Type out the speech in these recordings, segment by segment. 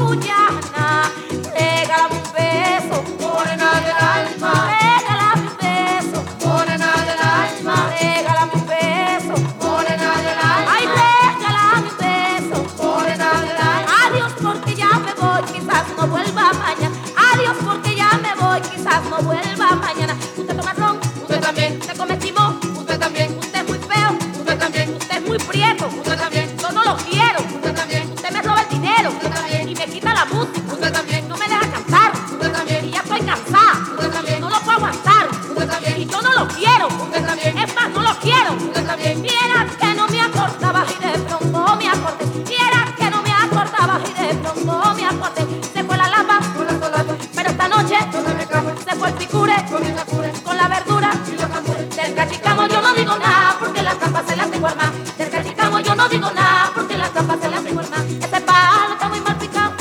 cuyana, regálame un beso, morena del alma, regálame un beso, morena del alma, regálame un beso, morena del alma, ay, regálame un beso, morena del alma. Adiós porque ya me voy, quizás no vuelva mañana. Adiós porque ya me voy, quizás no vuelva mañana. Usted toma ron, Usted también, usted come timón, usted también, usted es muy feo, usted también, usted es muy prieto, usted también, yo no lo quiero. usted también, Usted me roba el dinero Usted también. y me quita la música. usted también, No me deja cantar usted también, y ya estoy cansada. Usted también. No lo puedo aguantar usted también, y yo no lo quiero. Usted también. Es más, no lo quiero. usted también, Vieras que no me acordaba y de pronto me acordé. Vieras que no me acordaba y de pronto me acordé. Se fue la lapa, con la solapa, pero esta noche donde me cabe, se fue el picure con el apure, con la verdura. y los cantores. Del cachicamo yo no digo nada porque las trampas se las tengo armadas. Del cachicamo yo no digo nada porque las trampas se las tengo armadas. Ese palo está muy mal picado.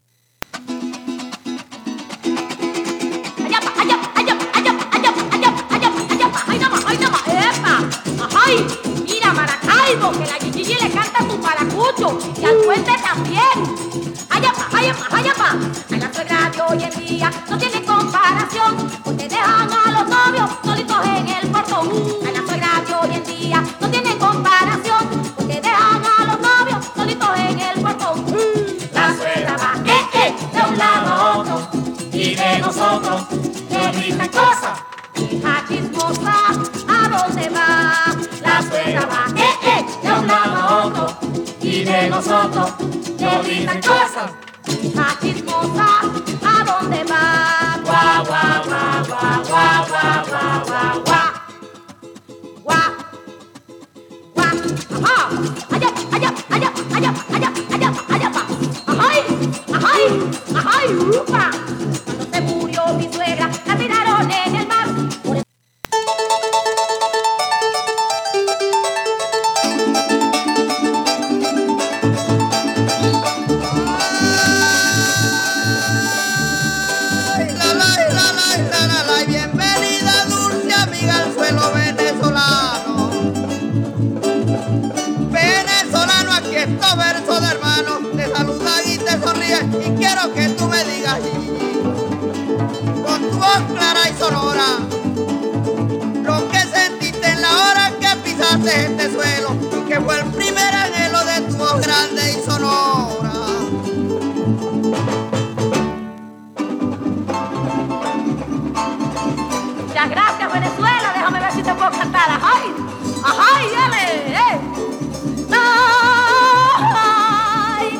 Allá pa, allá pa, allá pa, allá pa, allá pa, allá pa, allá pa, allá pa, ay nada más, epa. Ay, mira Maracaibo, que la Gigi le canta a tu paracucho y al puente también. Allá pa, allá pa, allá pa. A la suegra de hoy en día no tiene comparación, porque dejan a los novios solitos en el portón. A la suegra de hoy en día no tiene comparación, porque dejan a los novios solitos en el portón. La suegra va, de un lado a otro, y de nosotros le gritan cosas. Hija chismosa, ¿a dónde va? La suegra va, de un lado a otro, y de nosotros le gritan cosas. Hija chismosa, ¿a dónde va? Guau, guau, guau, guau, guau, guau, guau, guau, guau. Guau, guau, ajá. Allá, allá, allá, allá, allá, allá, allá, ajay, ajay, ajay, upa. Cuando se murió mi suegra, la tiraron en el mar. Por bienvenida dulce amiga al suelo venezolano. Venezolano, aquí estos versos de hermano te saludan y te sonríen y quiero que tú me digas con tu voz clara y sonora lo que sentiste en la hora que pisaste este suelo y que fue el primer anhelo de tu voz grande y sonora. muchas gracias, Venezuela. Déjame ver si te puedo cantar. ¡Ajay! ¡Ajay! ¡Dale! ¡Ay!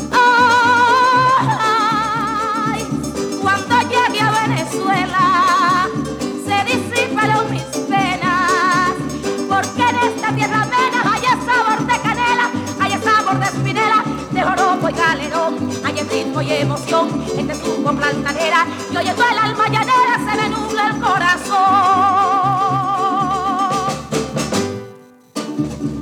¡Ay! Cuando llegué a Venezuela se disiparon mis penas, porque en esta tierra amena hay sabor de canela, hay sabor de espinela, de joropo y galerón, hay ritmo y emoción, este es su copla altanera, y oyendo el alma llanera se me nubla el corazón.